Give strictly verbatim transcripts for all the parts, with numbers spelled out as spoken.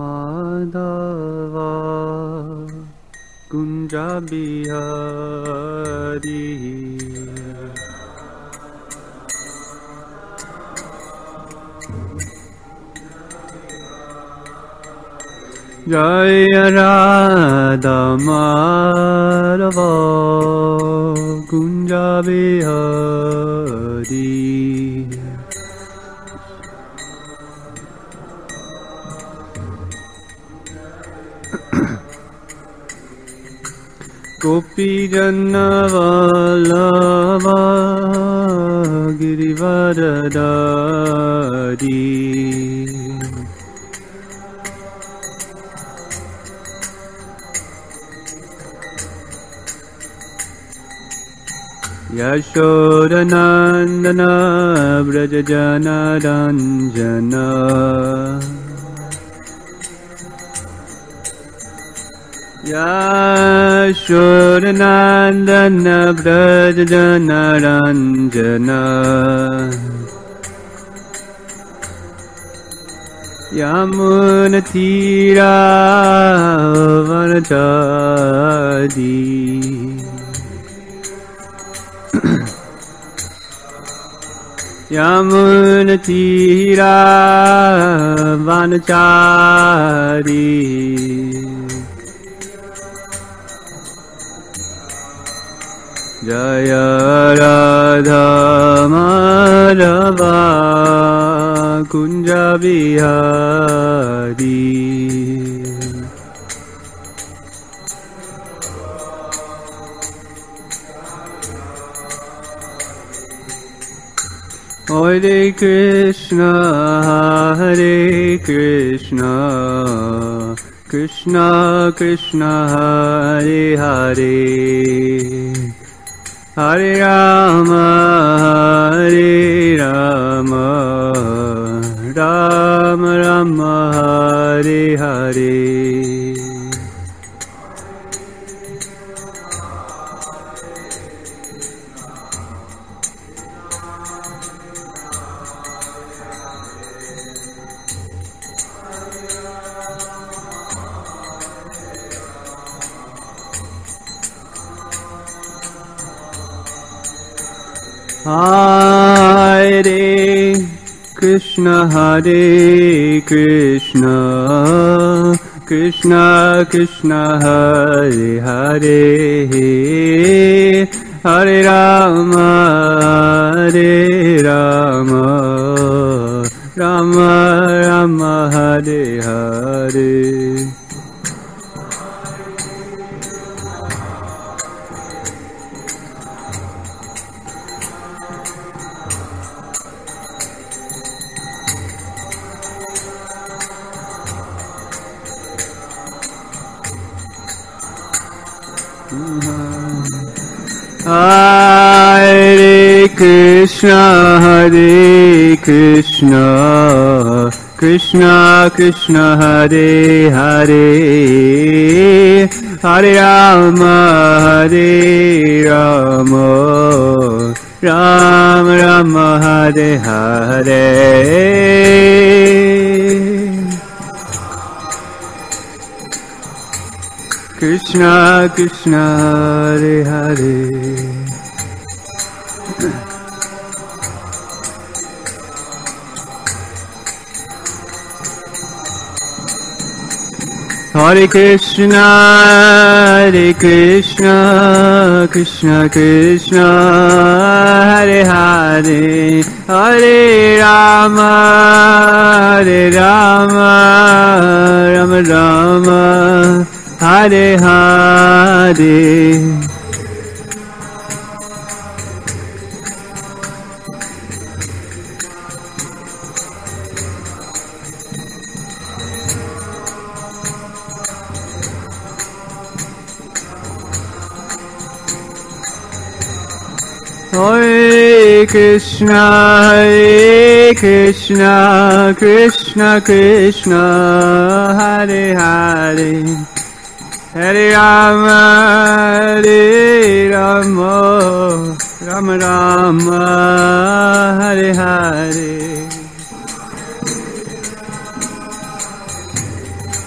Madhava Kunja Bihari Jaya Radha Madhava Kunja Bihari Gopi Janna Vallabha Girivaradari Yashodanandana Brajajana Ranjana Yashodanandana Brajajana Ranjana Yamunatira Vanachadi Yamunatira Vanachari Jaya Radha Madhava Kunja Bihari Hare Krishna, Hare Krishna, Krishna Krishna, Hare Hare, Hare Rama, Hare Rama, Rama Rama, Hare Hare. Hare Krishna, Hare Krishna, Krishna Krishna, Hare Hare, Hare Rama, Hare Rama, Rama Rama, Hare Hare. Hare Krishna, Hare Krishna, Krishna Krishna, Hare Hare, Hare Rama, Hare Rama, Rama Rama, Hare Hare. Krishna Krishna, Hare Hare. Hare Krishna, Hare Krishna, Krishna Krishna, Hare Hare, Hare Rama, Hare Rama, Rama Rama, Hare Hare. Hare Krishna, Hare Krishna, Krishna Krishna, Hare Hare, Hare Rama, Hare Rama, Rama Rama, Hare Hare.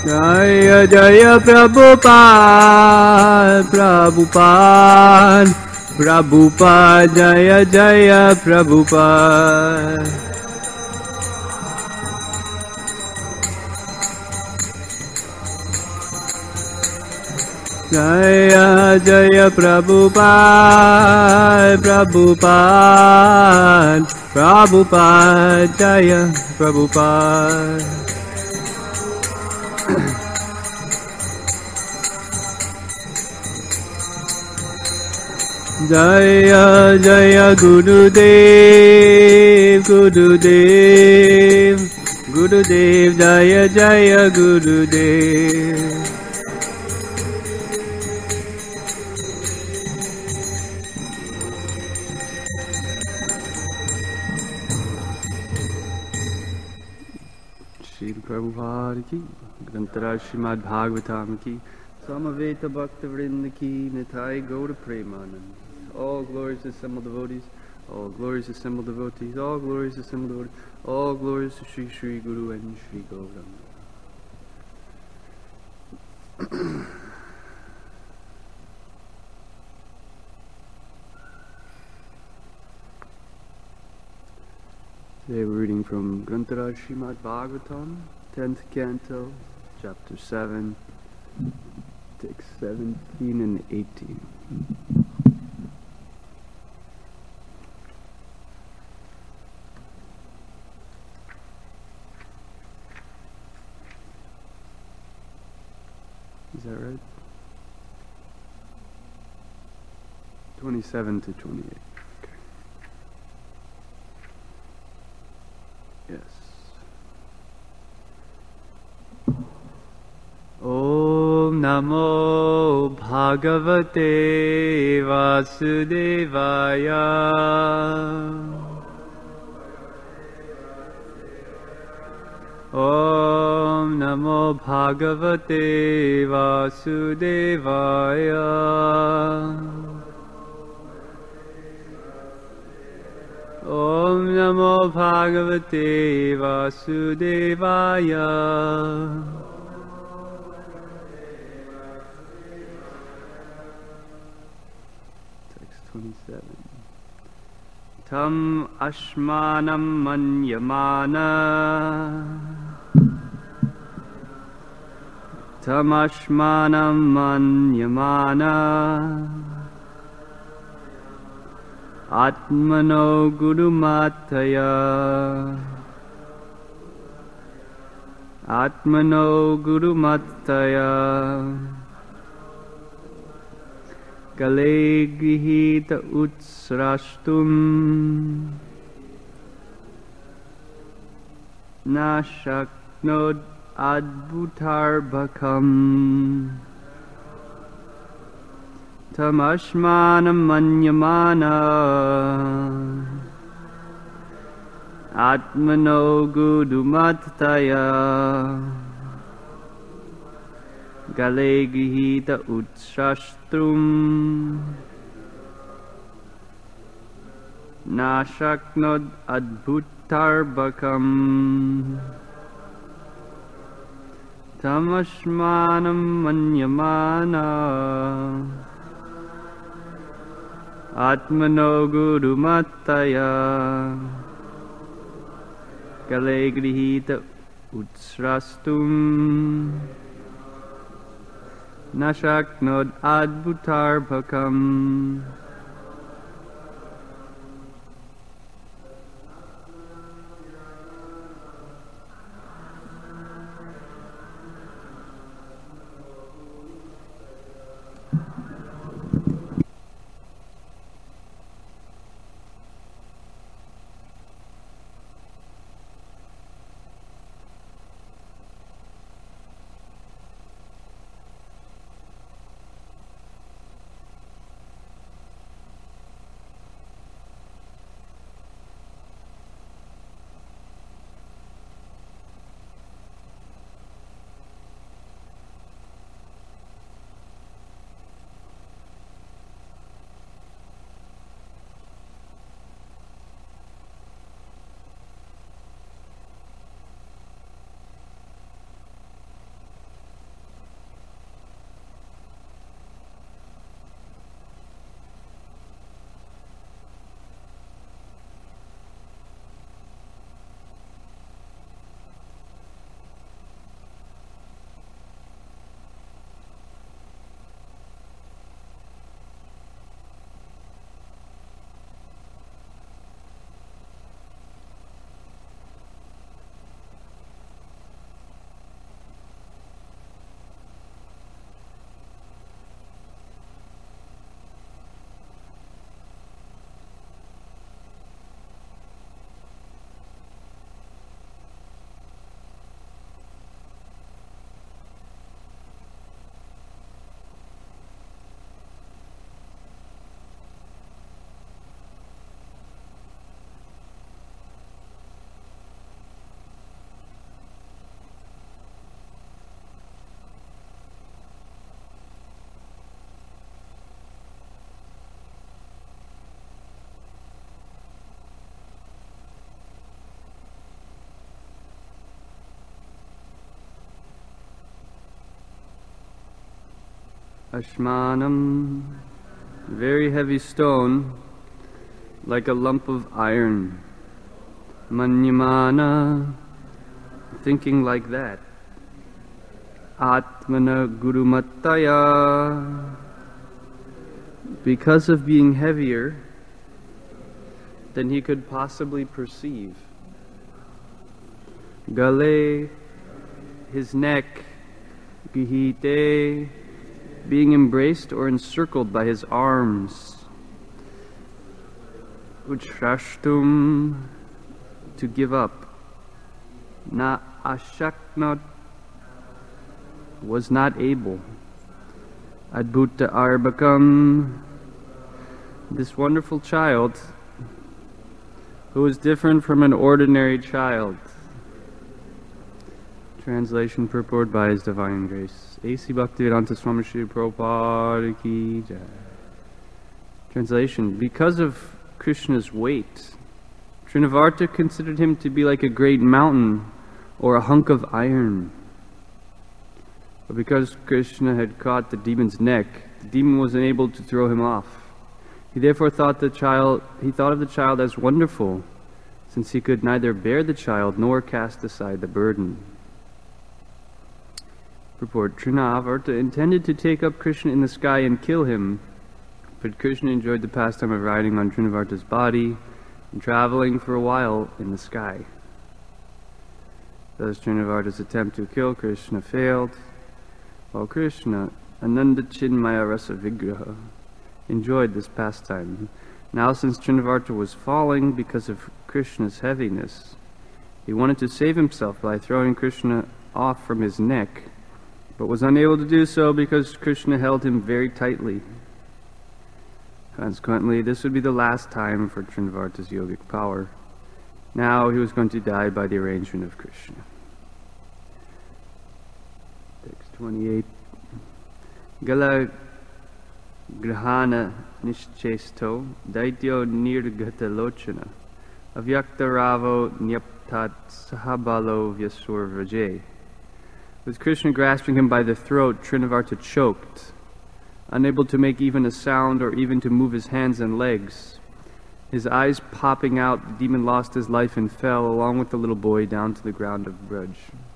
Jaya Jaya Prabhupada, Prabhupada, Prabhupada, Jaya Jaya Prabhupada. Jaya Jaya Prabhupada, Prabhupada, Prabhupada, Jaya Prabhupada. Jaya Jaya Gurudev, Gurudev, Gurudev, Jaya Jaya Gurudev. Shri Prabhupada ki, Grantara Srimad Bhagavatam ki, Samaveta Bhakta Vrinda ki, Nitai Gaura Premanand. All glories to assembled devotees, all glories to assembled devotees, all glories to assembled devotees, all glories to Sri Sri Guru and Sri Gauranga. Today we're reading from Grantara Srimad Bhagavatam, tenth Canto, Chapter seven, Texts seventeen and eighteen. Is that right? twenty-seven to twenty-eight. Okay. Yes. Om Namo Bhagavate Vasudevaya. Om Namo Bhagavate Vasudevaya. Om Namo Bhagavate Vasudevaya. Text twenty-seven. Tam ashmanam manyamana. Tam ashmanam manyamana. Atmano gurumataya. Atmano gurumataya. Kale grihita utsrashtum. Na shaknod adbhutarbhakam. Tamashmanam manyamana. Atmano gurumataya. Gale grihita utsrastrum. Na shaknod adbhutarbhakam. Tamashmanam manyamana. Atmano gurumataya. Kale grihita utsrastum. Na shaknod adbhutarbhakam. Ashmanam, very heavy stone, like a lump of iron. Manyamana, thinking like that. Atmana Gurumattaya, because of being heavier than he could possibly perceive. Gale, his neck. Gihite, being embraced or encircled by his arms. Uchrashtum, to give up. Na ashaknot, was not able. Adbhuta Arbakam, this wonderful child who was different from an ordinary child. Translation purport by His Divine Grace. A C Bhaktivedanta Swami Srila Prabhupada Ki Jai. Translation. Because of Krishna's weight, Trinavarta considered him to be like a great mountain or a hunk of iron. But because Krishna had caught the demon's neck, the demon was unable to throw him off. He therefore thought the child he thought of the child as wonderful, since he could neither bear the child nor cast aside the burden. Purport. Trinavarta intended to take up Krishna in the sky and kill him, but Krishna enjoyed the pastime of riding on Trinavarta's body and traveling for a while in the sky. Thus Trinavarta's attempt to kill Krishna failed, while Krishna, Ananda Chinmaya Rasa Vigraha, enjoyed this pastime. Now, since Trinavarta was falling because of Krishna's heaviness, he wanted to save himself by throwing Krishna off from his neck, but was unable to do so because Krishna held him very tightly. Consequently, this would be the last time for Trinavarta's yogic power. Now he was going to die by the arrangement of Krishna. Text twenty-eight. Gala grahana nishchesto daityo nirgata lochana avyakta ravo nyaptat sahabalo vyasur vraje. With Krishna grasping him by the throat, Trinavarta choked, unable to make even a sound or even to move his hands and legs. His eyes popping out, the demon lost his life and fell, along with the little boy, down to the ground of Braj.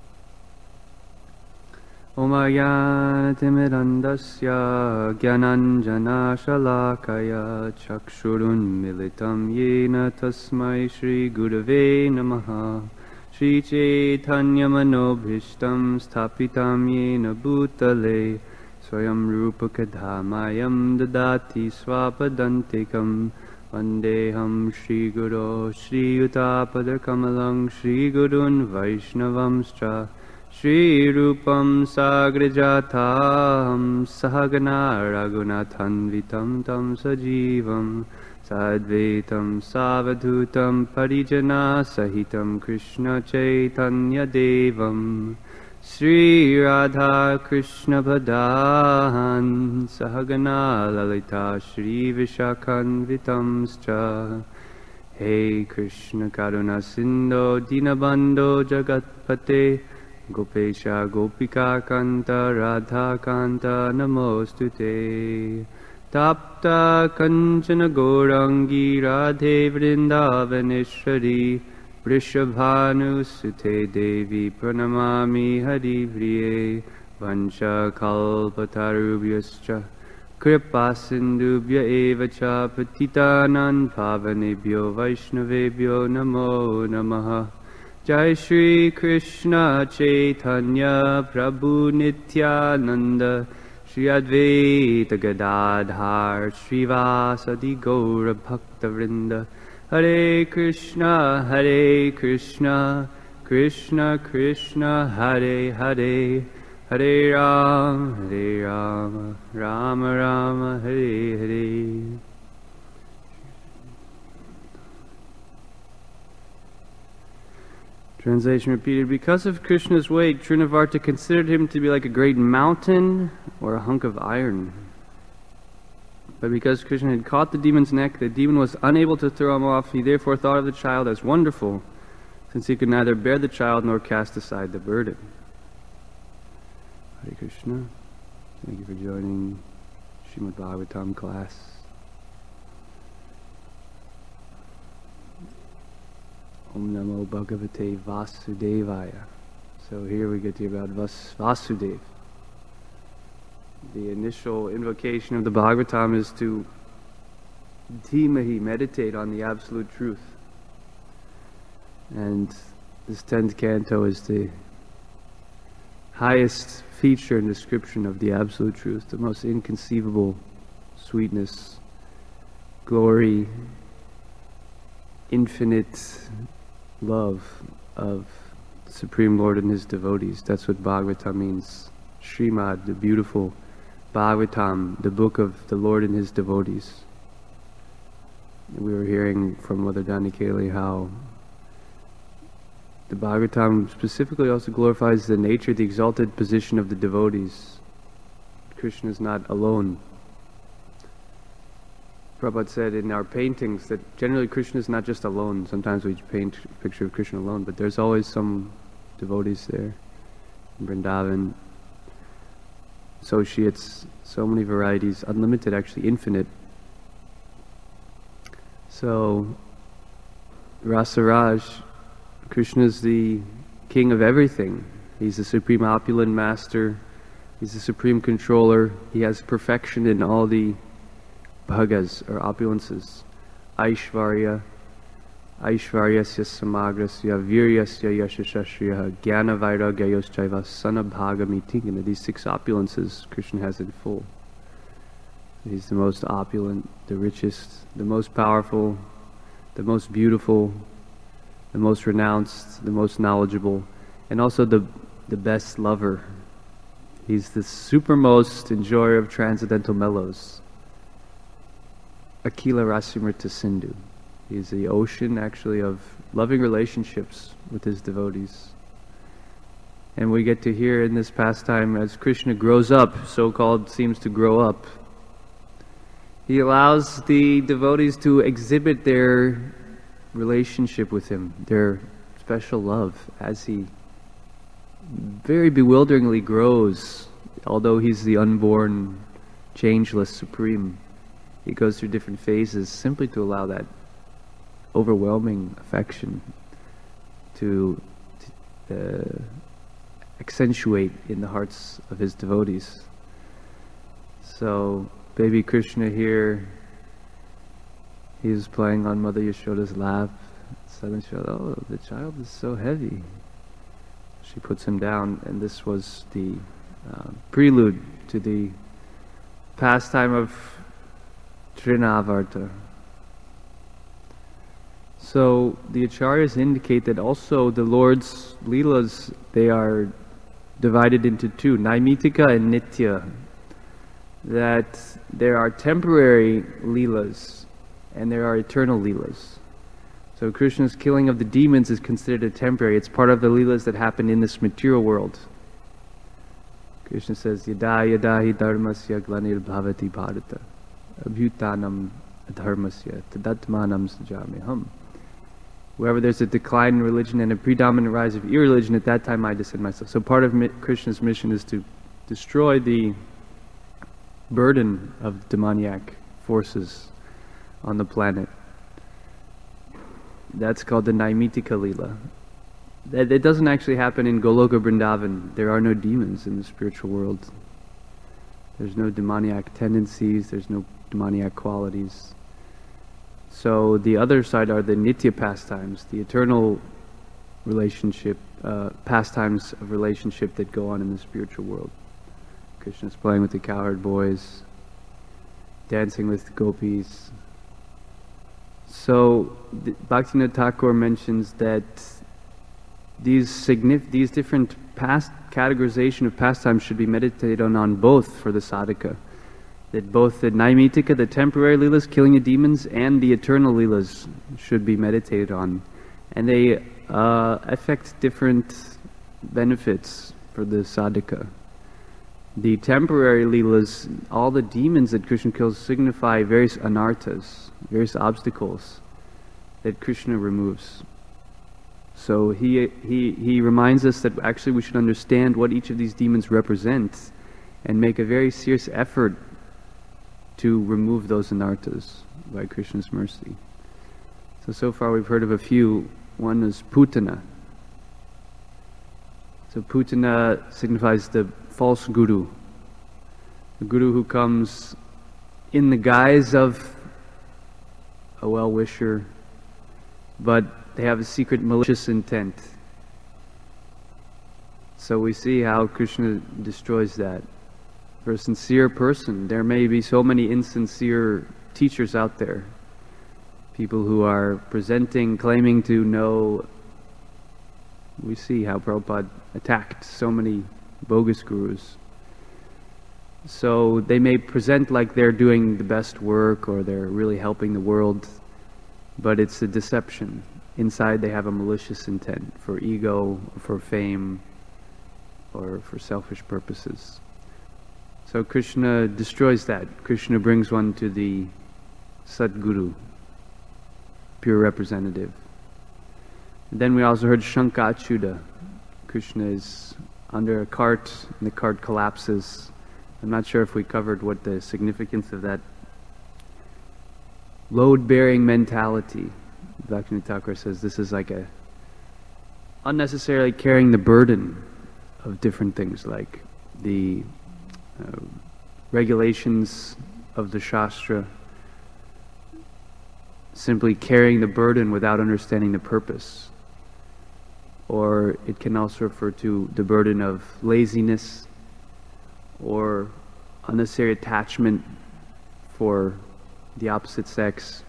Omayanatimirandasya gyananjana shalakaya chakshurun militam yena tasmai Shri Gurave namaha Shri Chaitanya manobhishtam sthapitam yena bhutale Swayam rupa kadhamayam dadati swapadantikam Vandeham Shri Guru Shri Utapada Kamalang Shri Gurun Vaishnavamscha Shri Rupam Sagrajatam Sahagana Raghunathanvitam Tam Sajivam Sadvaitam Savadhutam Parijana Sahitam Krishna Chaitanya Devam Sri Radha Krishna Bhadahan Sahagana Lalita Shri Vishakhanvitamscha Hey Krishna Karuna Sindho Dinabandho Jagatpate Gopesha Gopika Kanta Radha Kanta Namostute Tapta Kanchana Gorangi Radhe Vrindavaneshwari Vrishabhanu Sute Devi Pranamami Haripriye Vansha Kalpatarubhyascha Kripa Sindubhya Evacha Patitanam Pavanebhyo Vaishnavebhyo Namo Namaha Jai Shri Krishna Chaitanya Prabhu Nityananda Shri Advaita Gadadhar Srivasadi Gaura Bhakta Vrinda Hare Krishna, Hare Krishna, Krishna Krishna, Hare Hare, Hare Rama, Hare Rama, Rama Rama, Hare Hare. Translation repeated. Because of Krishna's weight, Trinavarta considered him to be like a great mountain or a hunk of iron. But because Krishna had caught the demon's neck, the demon was unable to throw him off. He therefore thought of the child as wonderful, since he could neither bear the child nor cast aside the burden. Hare Krishna. Thank you for joining Srimad Bhagavatam class. Om Namo Bhagavate Vasudevaya. So here we get to hear about Vas Vasudev. The initial invocation of the Bhagavatam is to Dhimahi, meditate on the absolute truth. And this tenth canto is the highest feature and description of the absolute truth, the most inconceivable sweetness, glory, infinite love of the Supreme Lord and His devotees. That's what Bhagavatam means. Srimad, the beautiful Bhagavatam, the book of the Lord and His devotees. We were hearing from Mother Danikeli how the Bhagavatam specifically also glorifies the nature, the exalted position of the devotees. Krishna is not alone. Prabhupada said in our paintings that generally Krishna is not just alone. Sometimes we paint a picture of Krishna alone, but there's always some devotees there. In Vrindavan, associates, so many varieties, unlimited, actually infinite. So, Rasaraj, Krishna is the king of everything. He's the supreme opulent master. He's the supreme controller. He has perfection in all the bhagas, or opulences. Aishvarya, Aishvaryasya samagrasya, Viryasya yashashashriya, Jnana vairagyayoschaiva, sanabhagamitingana. These six opulences Krishna has in full. He's the most opulent, the richest, the most powerful, the most beautiful, the most renounced, the most knowledgeable, and also the, the best lover. He's the supermost enjoyer of transcendental mellows. Akila Rasimrita Sindhu. He's the ocean, actually, of loving relationships with his devotees. And we get to hear in this pastime, as Krishna grows up, so-called seems to grow up, he allows the devotees to exhibit their relationship with him, their special love, as he very bewilderingly grows. Although he's the unborn, changeless Supreme, he goes through different phases simply to allow that overwhelming affection to, to uh, accentuate in the hearts of his devotees. So, baby Krishna here, he was playing on Mother Yashoda's lap. Suddenly she thought, oh, the child is so heavy. She puts him down, and this was the uh, prelude to the pastime of Trinavarta. So the Acharyas indicate that also the Lord's Leelas, they are divided into two, Naimitika and Nitya. That there are temporary Leelas and there are eternal Leelas. So Krishna's killing of the demons is considered a temporary. It's part of the Leelas that happen in this material world. Krishna says, Yada yada hi dharmasya glanir bhavati bharata abhutanam adharmasya tadatmanam sajamiham. Wherever there's a decline in religion and a predominant rise of irreligion, at that time I descend myself. So part of Krishna's mission is to destroy the burden of demoniac forces on the planet. That's called the Naimitika Leela. That it doesn't actually happen in Goloka Vrindavan. There are no demons in the spiritual world. There's no demoniac tendencies, there's no demoniac qualities. So the other side are the Nitya pastimes, the eternal relationship, uh, pastimes of relationship that go on in the spiritual world. Krishna's playing with the cowherd boys, dancing with the gopis. So Bhaktivinoda Thakur mentions that these signif these different past categorization of pastimes should be meditated on, on both for the sadhaka. That both the Naimitika, the temporary leelas, killing the demons, and the eternal leelas should be meditated on. And they uh, affect different benefits for the sadhaka. The temporary leelas, all the demons that Krishna kills signify various anarthas, various obstacles that Krishna removes. So he, he, he reminds us that actually we should understand what each of these demons represent, and make a very serious effort to remove those anarthas by Krishna's mercy. So, so far we've heard of a few. One is Putana. So Putana signifies the false guru. The guru who comes in the guise of a well-wisher, but they have a secret malicious intent. So we see how Krishna destroys that. For a sincere person, there may be so many insincere teachers out there. People who are presenting, claiming to know. We see how Prabhupada attacked so many bogus gurus. So they may present like they're doing the best work or they're really helping the world, but it's a deception. Inside they have a malicious intent for ego, for fame, or for selfish purposes. So Krishna destroys that. Krishna brings one to the Sadguru, pure representative. And then we also heard Shankachyuta. Krishna is under a cart and the cart collapses. I'm not sure if we covered what the significance of that load-bearing mentality. Bhaktivinoda Thakur says this is like a unnecessarily carrying the burden of different things, like the uh, regulations of the Shastra, simply carrying the burden without understanding the purpose. Or it can also refer to the burden of laziness or unnecessary attachment for the opposite sex.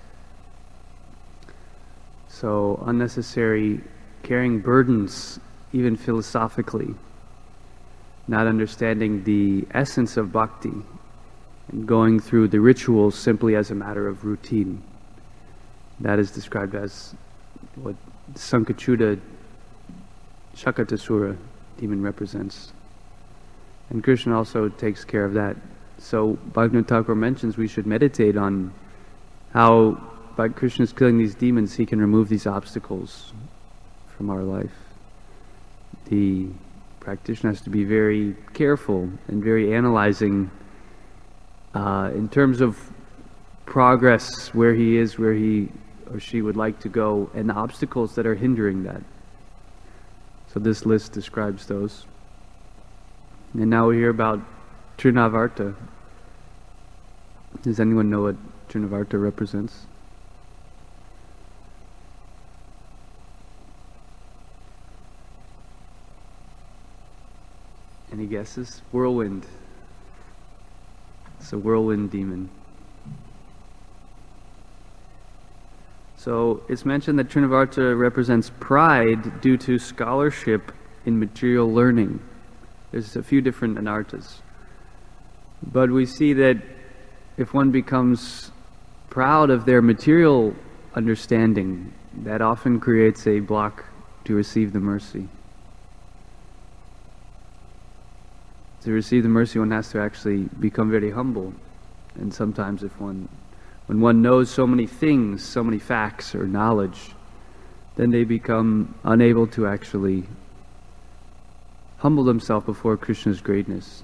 So unnecessary carrying burdens, even philosophically, not understanding the essence of bhakti, and going through the rituals simply as a matter of routine. That is described as what Sankachyuta Shakatasura demon represents. And Krishna also takes care of that. So Bhaktivinoda Thakur mentions we should meditate on how by Krishna's killing these demons, he can remove these obstacles from our life. The practitioner has to be very careful and very analyzing uh, in terms of progress, where he is, where he or she would like to go, and the obstacles that are hindering that. So this list describes those. And now we hear about Trinavarta. Does anyone know what Trinavarta represents? Any guesses? Whirlwind. It's a whirlwind demon. So it's mentioned that Trinavarta represents pride due to scholarship in material learning. There's a few different anarthas. But we see that if one becomes proud of their material understanding, that often creates a block to receive the mercy. To receive the mercy, one has to actually become very humble. And sometimes if one, when one knows so many things, so many facts or knowledge, then they become unable to actually humble themselves before Krishna's greatness.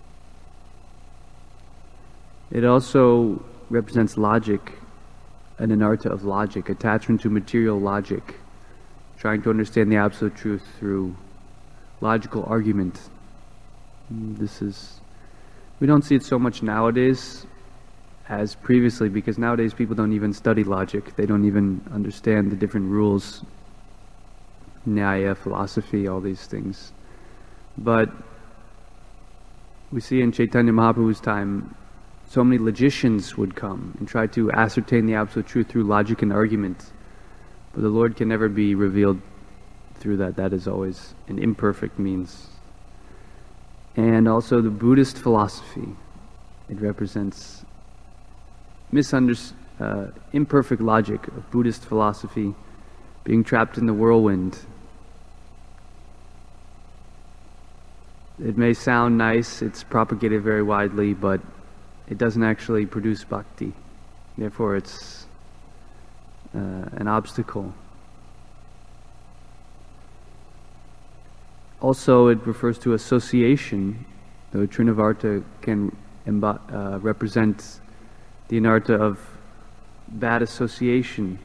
It also represents logic, an anartha of logic, attachment to material logic, trying to understand the absolute truth through logical argument. This is, we don't see it so much nowadays as previously, because nowadays people don't even study logic. They don't even understand the different rules, Nyaya, philosophy, all these things. But we see in Chaitanya Mahaprabhu's time, so many logicians would come and try to ascertain the absolute truth through logic and argument. But the Lord can never be revealed through that. That is always an imperfect means. And also the Buddhist philosophy. It represents misunderstood, uh, imperfect logic of Buddhist philosophy, being trapped in the whirlwind. It may sound nice, it's propagated very widely, but it doesn't actually produce bhakti. Therefore it's uh, an obstacle. Also it refers to association The Trinavarta can embo- uh, represent the anartha of bad association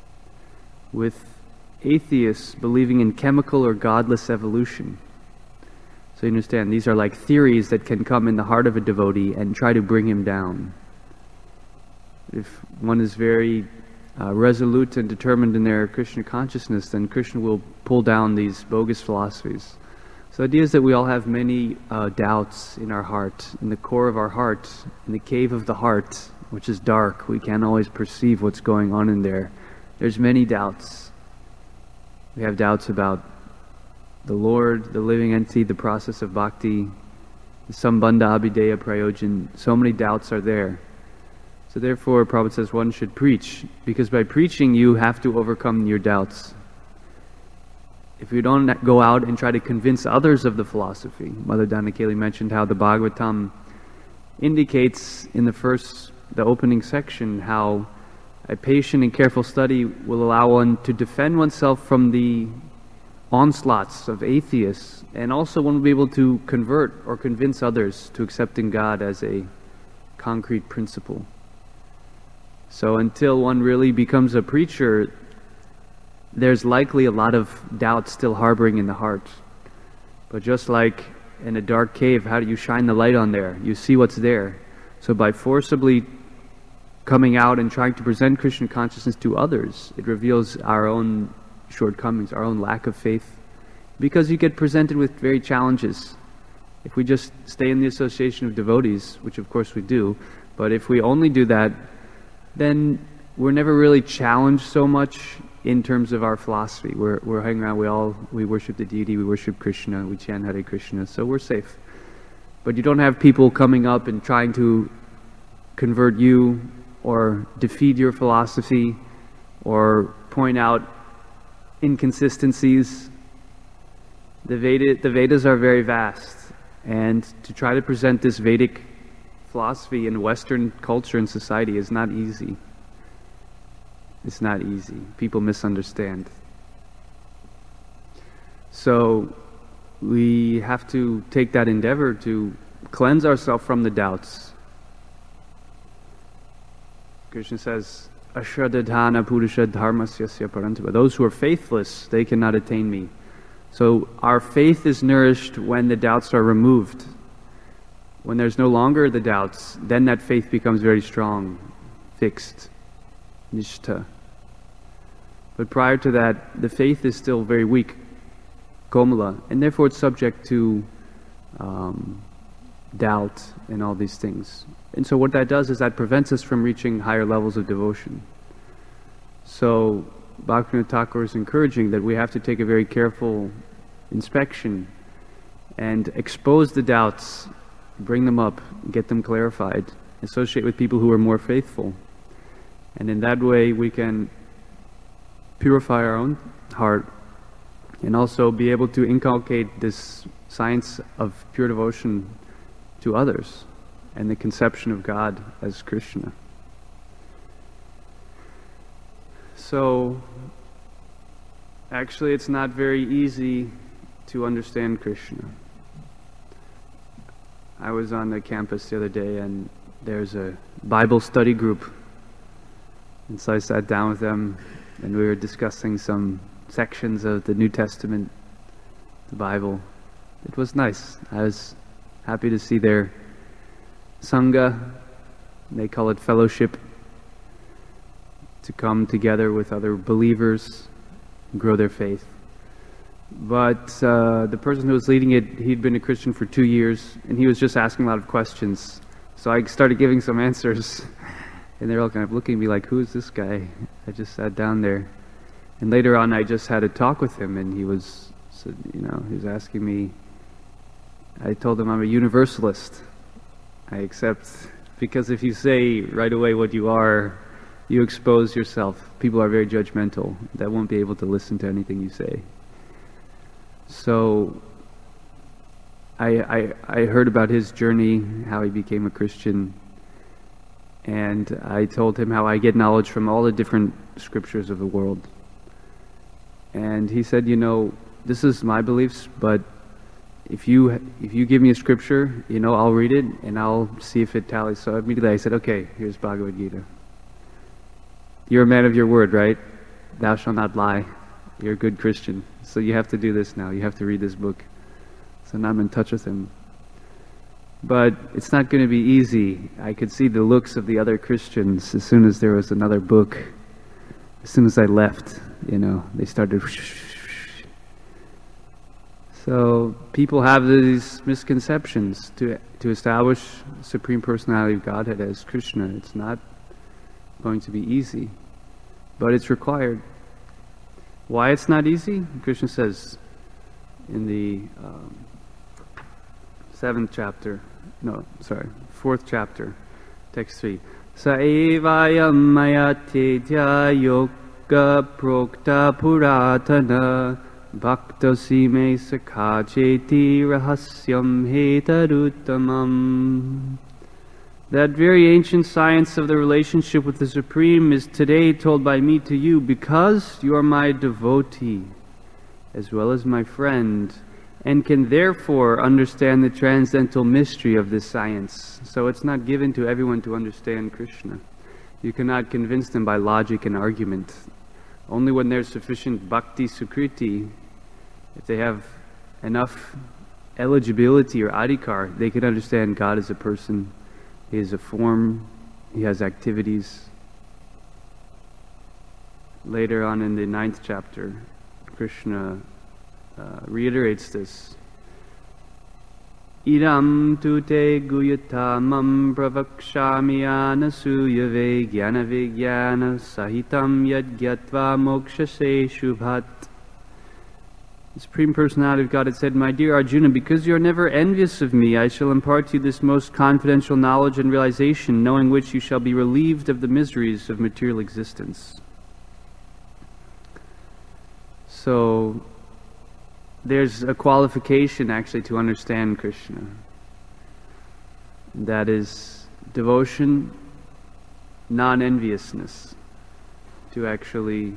with atheists believing in chemical or godless evolution. So you understand, these are like theories that can come in the heart of a devotee and try to bring him down. If one is very uh, resolute and determined in their Krishna consciousness, then Krishna will pull down these bogus philosophies. So the idea is that we all have many uh, doubts in our heart, in the core of our heart, in the cave of the heart, which is dark. We can't always perceive what's going on in there. There's many doubts. We have doubts about the Lord, the living entity, the process of bhakti, the sambandha abhideya prayojan. So many doubts are there. So therefore, Prabhupada says one should preach, because by preaching you have to overcome your doubts. If you don't go out and try to convince others of the philosophy, Mother Dhanakeli mentioned how the Bhagavatam indicates in the first, the opening section, how a patient and careful study will allow one to defend oneself from the onslaughts of atheists, and also one will be able to convert or convince others to accepting God as a concrete principle. So until one really becomes a preacher, there's likely a lot of doubt still harboring in the heart. But just like in a dark cave, how do you shine the light on there? You see what's there. So by forcibly coming out and trying to present Krishna consciousness to others, it reveals our own shortcomings, our own lack of faith, because you get presented with very challenges. If we just stay in the association of devotees, which of course we do, but if we only do that, then we're never really challenged so much in terms of our philosophy. We're, we're hanging around, we all, we worship the deity, we worship Krishna, we chant Hare Krishna, so we're safe. But you don't have people coming up and trying to convert you or defeat your philosophy or point out inconsistencies. The, Veda, the Vedas are very vast, and to try to present this Vedic philosophy in Western culture and society is not easy. It's not easy. People misunderstand. So we have to take that endeavor to cleanse ourselves from the doubts. Krishna says, Ashradadhana purusha dharmasyasya parantapa. Those who are faithless, they cannot attain me. So our faith is nourished when the doubts are removed. When there's no longer the doubts, then that faith becomes very strong, fixed, nishtha. But prior to that, the faith is still very weak, komala, and therefore it's subject to um, doubt and all these things. And so what that does is that prevents us from reaching higher levels of devotion. So Bhaktivinoda Thakur is encouraging that we have to take a very careful inspection and expose the doubts, bring them up, get them clarified, associate with people who are more faithful. And in that way we can purify our own heart and also be able to inculcate this science of pure devotion to others and the conception of God as Krishna. So actually it's not very easy to understand Krishna. I was on the campus the other day and there's a Bible study group, and so I sat down with them and we were discussing some sections of the New Testament, the Bible. It was nice. I was happy to see their Sangha, they call it fellowship, to come together with other believers and grow their faith. But uh, the person who was leading it, he'd been a Christian for two years, and he was just asking a lot of questions. So I started giving some answers, and they're all kind of looking at me like, who is this guy? I just sat down there. And later on, I just had a talk with him, and he was, you know, he was asking me, I told him I'm a universalist. I accept, because if you say right away what you are, you expose yourself. People are very judgmental. They won't be able to listen to anything you say. So I, I, I heard about his journey, how he became a Christian, and I told him how I get knowledge from all the different scriptures of the world. And he said, you know, this is my beliefs, but if you if you give me a scripture, you know, I'll read it and I'll see if it tallies. So immediately I said, okay, here's Bhagavad Gita. You're a man of your word, right? Thou shalt not lie. You're a good Christian. So you have to do this now. You have to read this book. So now I'm in touch with him. But it's not going to be easy. I could see the looks of the other Christians as soon as there was another book. As soon as I left, you know, they started. So people have these misconceptions. To to establish the Supreme Personality of Godhead as Krishna, it's not going to be easy, but it's required. Why it's not easy? Krishna says in the um, seventh chapter, no, sorry, fourth chapter, text three. Sa evayam maya tedya yoga prokta puratana bhaktasi me sakha cheti rahasyam hetaduttamam. That very ancient science of the relationship with the Supreme is today told by me to you because you are my devotee as well as my friend, and can therefore understand the transcendental mystery of this science. So it's not given to everyone to understand Krishna. You cannot convince them by logic and argument. Only when there's sufficient bhakti sukriti, if they have enough eligibility or adhikar, they can understand God as a person. He is a form, he has activities. Later on in the ninth chapter, Krishna uh, reiterates this. Idam tu te guyatamam pravakshami anasuyave jnana vijnana sahitam yad gyatva mokshase shubhat. The Supreme Personality of God had said, my dear Arjuna, because you are never envious of me, I shall impart to you this most confidential knowledge and realization, knowing which you shall be relieved of the miseries of material existence. So, there's a qualification actually to understand Krishna. That is devotion, non-enviousness. To actually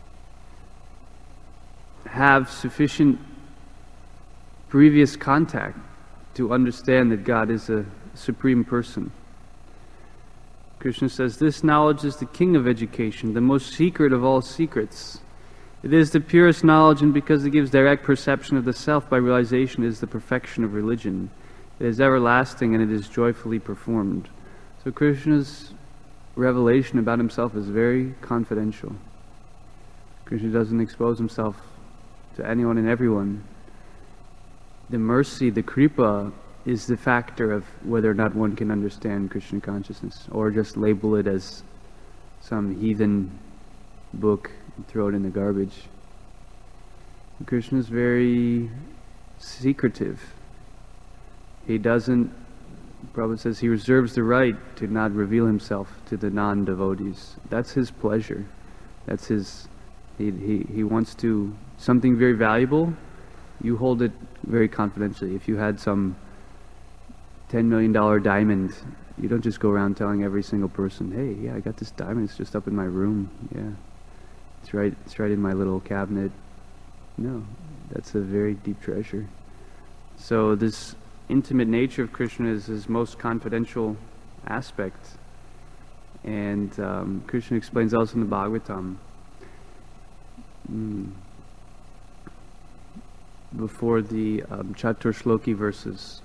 have sufficient previous contact to understand that God is a supreme person. Krishna says, this knowledge is the king of education, the most secret of all secrets. It is the purest knowledge, and because it gives direct perception of the self by realization, it is the perfection of religion. It is everlasting and it is joyfully performed. So Krishna's revelation about himself is very confidential. Krishna doesn't expose himself to anyone and everyone. The mercy, the kripa, is the factor of whether or not one can understand Krishna consciousness, or just label it as some heathen book and throw it in the garbage. Krishna is very secretive. He doesn't, Prabhupada says, he reserves the right to not reveal himself to the non-devotees. That's his pleasure. That's his, he, he, he wants to, something very valuable, you hold it very confidentially. If you had some ten million dollar diamond, you don't just go around telling every single person, hey, yeah, I got this diamond, it's just up in my room. Yeah, it's right, it's right in my little cabinet. No, that's a very deep treasure. So this intimate nature of Krishna is his most confidential aspect. And um, Krishna explains also in the Bhagavatam, mm, before the um, Chatur Shloki verses,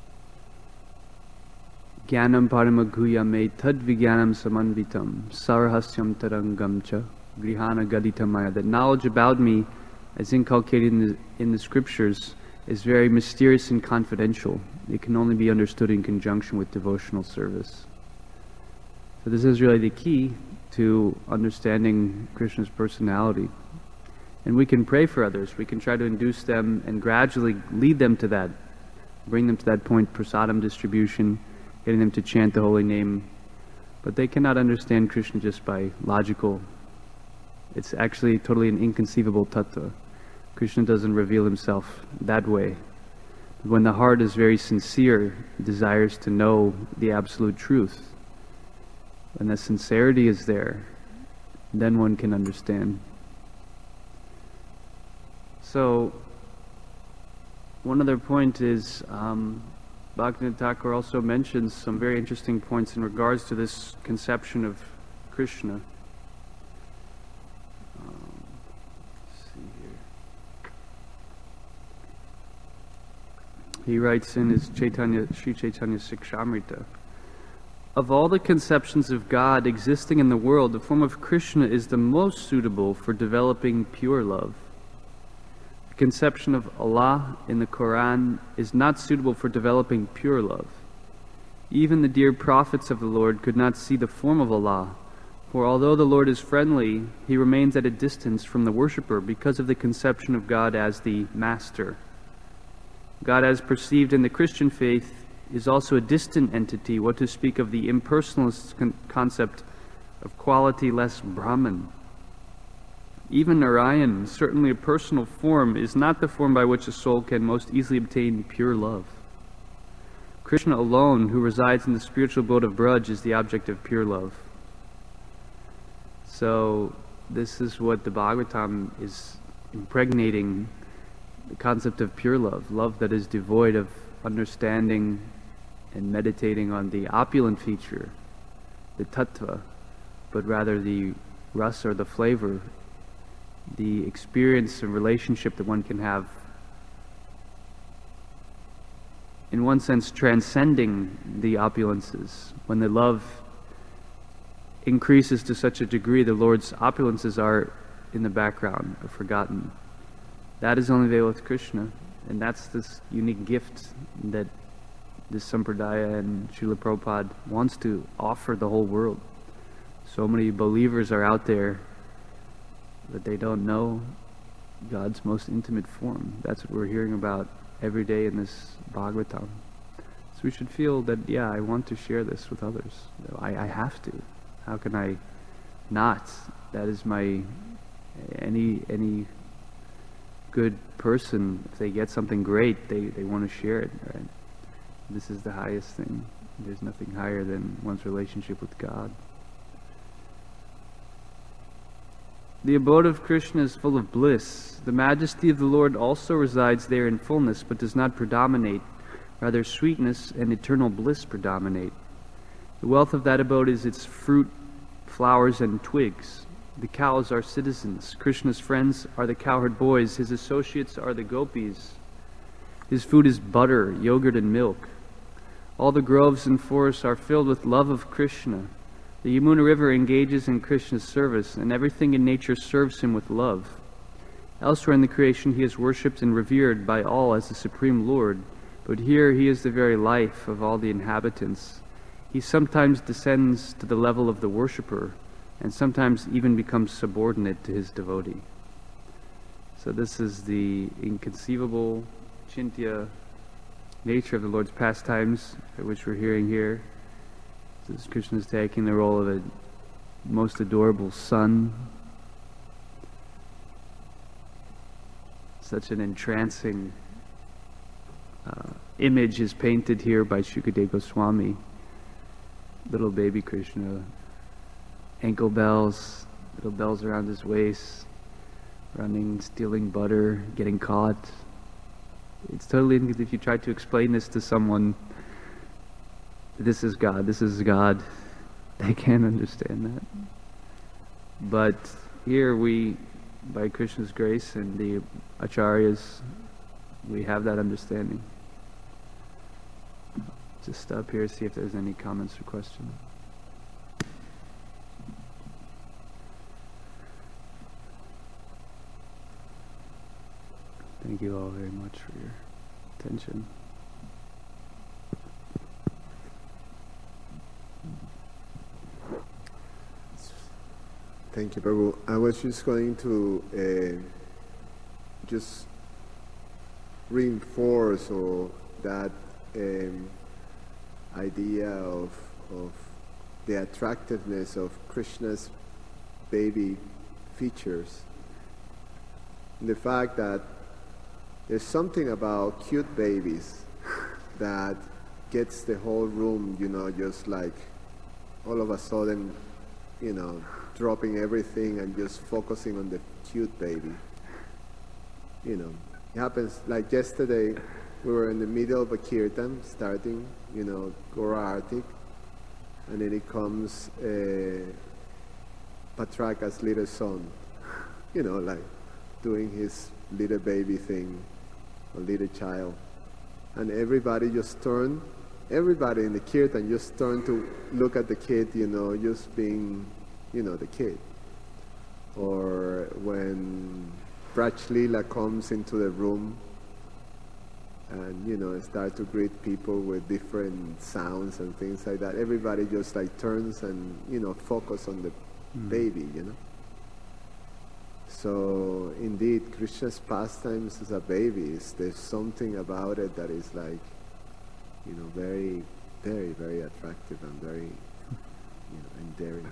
Jnanam paramaghuya me tad vijnanam samanvitam sarhasyam tarangam cha grihana gadita maya. That knowledge about me, as inculcated in the, in the scriptures, is very mysterious and confidential. It can only be understood in conjunction with devotional service. So this is really the key to understanding Krishna's personality. And we can pray for others. We can try to induce them and gradually lead them to that, bring them to that point, prasadam distribution, getting them to chant the holy name. But they cannot understand Krishna just by logical. It's actually totally an inconceivable tattva. Krishna doesn't reveal himself that way. When the heart is very sincere, desires to know the absolute truth, when the sincerity is there, then one can understand. So, one other point is um, Bhaktivinoda Thakur also mentions some very interesting points in regards to this conception of Krishna. Um, let's see here. He writes in his Chaitanya, Sri Chaitanya Sikshamrita, of all the conceptions of God existing in the world, the form of Krishna is the most suitable for developing pure love. The conception of Allah in the Quran is not suitable for developing pure love. Even the dear prophets of the Lord could not see the form of Allah, for although the Lord is friendly, He remains at a distance from the worshipper because of the conception of God as the Master. God as perceived in the Christian faith is also a distant entity, what to speak of the impersonalist con concept of quality-less Brahman. Even Narayan, certainly a personal form, is not the form by which a soul can most easily obtain pure love. Krishna alone, who resides in the spiritual abode of Braj, is the object of pure love. So this is what the Bhagavatam is impregnating, the concept of pure love, love that is devoid of understanding and meditating on the opulent feature, the tattva, but rather the rasa, or the flavor, the experience and relationship that one can have, in one sense transcending the opulences. When the love increases to such a degree, the Lord's opulences are in the background, are forgotten. That is only available with Krishna, and that's this unique gift that this Sampradaya and Srila Prabhupada wants to offer the whole world. So many believers are out there, but they don't know God's most intimate form. That's what we're hearing about every day in this Bhagavatam. So we should feel that, yeah, I want to share this with others. I, I have to. How can I not? That is my, any, any good person, if they get something great, they, they want to share it, right? This is the highest thing. There's nothing higher than one's relationship with God. The abode of Krishna is full of bliss. The majesty of the Lord also resides there in fullness, but does not predominate. Rather, sweetness and eternal bliss predominate. The wealth of that abode is its fruit, flowers, and twigs. The cows are citizens. Krishna's friends are the cowherd boys. His associates are the gopis. His food is butter, yogurt, and milk. All the groves and forests are filled with love of Krishna. The Yamuna River engages in Krishna's service, and everything in nature serves him with love. Elsewhere in the creation he is worshipped and revered by all as the Supreme Lord, but here he is the very life of all the inhabitants. He sometimes descends to the level of the worshipper, and sometimes even becomes subordinate to his devotee. So this is the inconceivable, chintya nature of the Lord's pastimes, which we're hearing here. This Krishna is taking the role of a most adorable son. Such an entrancing uh, image is painted here by Shukadeva Goswami. Little baby Krishna, ankle bells, little bells around his waist, running, stealing butter, getting caught. It's totally, if you try to explain this to someone, this is God, this is God, they can't understand that. But here we, by Krishna's grace and the acharyas, we have that understanding. Just stop here, see if there's any comments or questions. Thank you all very much for your attention. Thank you, Prabhu. I was just going to uh, just reinforce or that um, idea of, of the attractiveness of Krishna's baby features. The fact that there's something about cute babies that gets the whole room, you know, just like all of a sudden, you know, dropping everything and just focusing on the cute baby. You know, It happens like yesterday. We were in the middle of a kirtan, starting, you know, Gora Artik, and then it comes uh, Patraka's little son, you know, like doing his little baby thing, a little child, and everybody just turned. Everybody in the kirtan just turned to look at the kid, you know, just being, you know, the kid. Or when Braj Lila comes into the room and, you know, start to greet people with different sounds and things like that, everybody just like turns and, you know, focus on the mm. baby, you know. So indeed, Krishna's pastimes as a baby, is, there's something about it that is like, you know, very, very, very attractive and very, you know, endearing.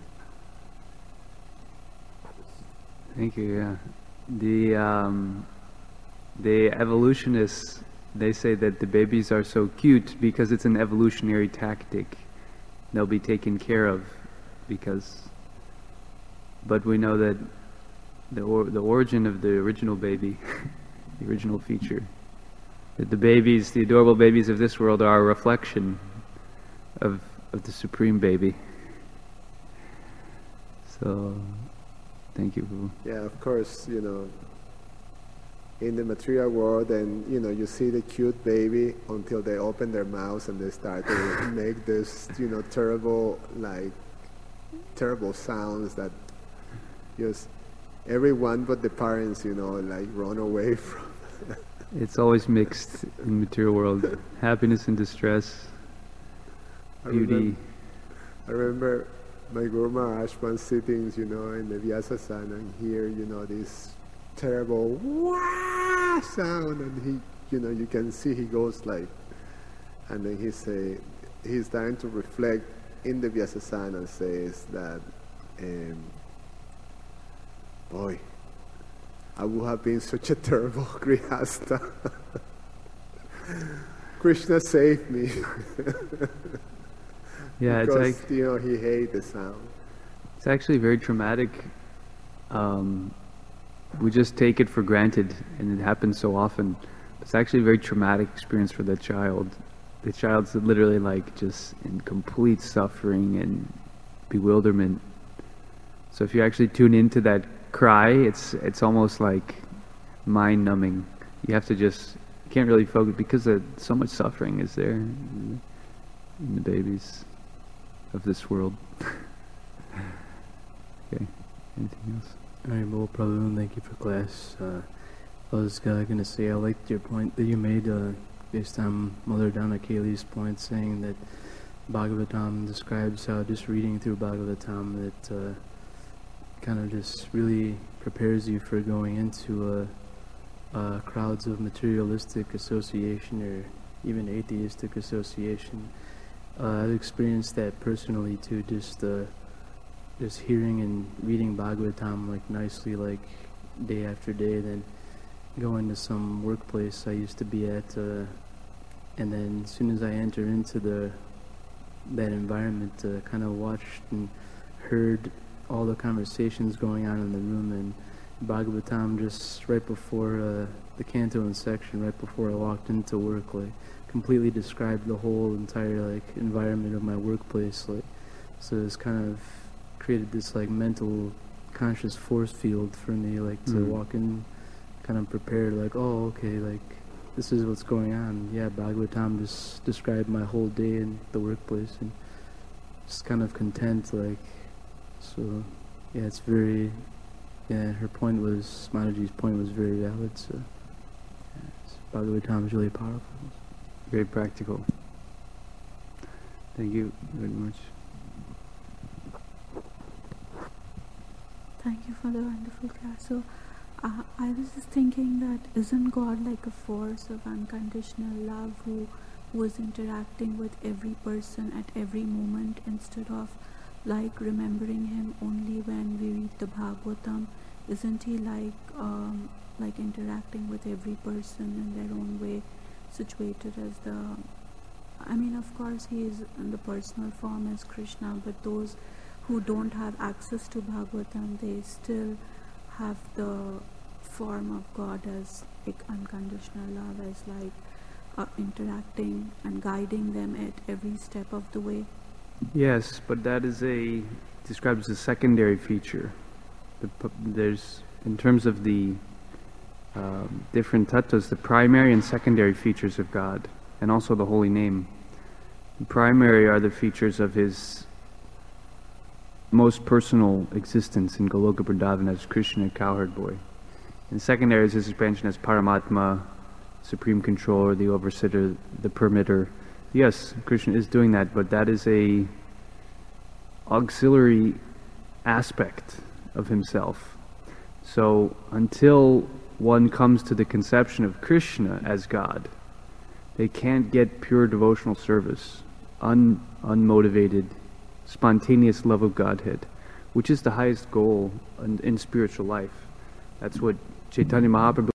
Thank you. Yeah, the um, the evolutionists, they say that the babies are so cute because it's an evolutionary tactic. They'll be taken care of because. But we know that the or, the origin of the original baby, the original feature, that the babies, the adorable babies of this world, are a reflection of of the supreme baby. So. Thank you, Prabhu. Yeah, of course, you know, in the material world, and, you know, you see the cute baby until they open their mouths and they start to make this, you know, terrible, like, terrible sounds that just everyone but the parents, you know, like, run away from. It's always mixed in the material world. Happiness and distress, I beauty. Remember, I remember my Guru Maharaj once sitting, you know, in the Vyasasana and hear, you know, this terrible wah sound, and he, you know, you can see he goes like, and then he say, he's trying to reflect in the Vyasasana and says that, um, boy, I would have been such a terrible grihasta. Krishna saved me. Yeah, because, it's like, you know, he hates the sound. It's actually very traumatic. Um, we just take it for granted, and it happens so often. It's actually a very traumatic experience for the child. The child's literally like just in complete suffering and bewilderment. So if you actually tune into that cry, it's it's almost like mind-numbing. You have to just, you can't really focus because of, so much suffering is there in the, in the babies of this world. Okay, anything else? Alright, well, Prabhu, thank you for class. Uh, I was uh, going to say, I liked your point that you made uh, based on Mother Donna Kali's point, saying that Bhagavatam describes how just reading through Bhagavatam, that uh, kind of just really prepares you for going into uh, uh, crowds of materialistic association or even atheistic association. Uh, I've experienced that personally too, just uh, just hearing and reading Bhagavatam like nicely, like day after day, then going to some workplace I used to be at, uh, and then as soon as I enter into the that environment, uh, kind of watched and heard all the conversations going on in the room, and Bhagavatam just right before uh, the canto and section, right before I walked into work, like completely described the whole entire like environment of my workplace, like, so it's kind of created this like mental conscious force field for me, like to mm. walk in kind of prepared, like, oh okay, like this is what's going on. Yeah, Bhagavatam just described my whole day in the workplace, and just kind of content, like, so yeah, it's very, yeah, her point was, Mataji's point was very valid, so yeah, Bhagavatam is really powerful. Very practical. Thank you very much. Thank you for the wonderful class. So, uh, I was just thinking that isn't God like a force of unconditional love who was interacting with every person at every moment, instead of like remembering him only when we read the Bhagavatam? Isn't he like um, like interacting with every person in their own way, situated as the, I mean, of course he is in the personal form as Krishna, but those who don't have access to Bhagavatam, they still have the form of God as like unconditional love, as like uh, interacting and guiding them at every step of the way. Yes, but that is a described as a secondary feature. The, there's in terms of the um, different tattvas, the primary and secondary features of God, and also the holy name. The primary are the features of His most personal existence in Goloka Vrindavan as Krishna, cowherd boy. And secondary is His expansion as Paramatma, supreme controller, the overseer, the permitter. Yes, Krishna is doing that, but that is a auxiliary aspect of Himself. So until one comes to the conception of Krishna as God, they can't get pure devotional service, un, unmotivated, spontaneous love of Godhead, which is the highest goal in, in spiritual life. That's what Chaitanya Mahaprabhu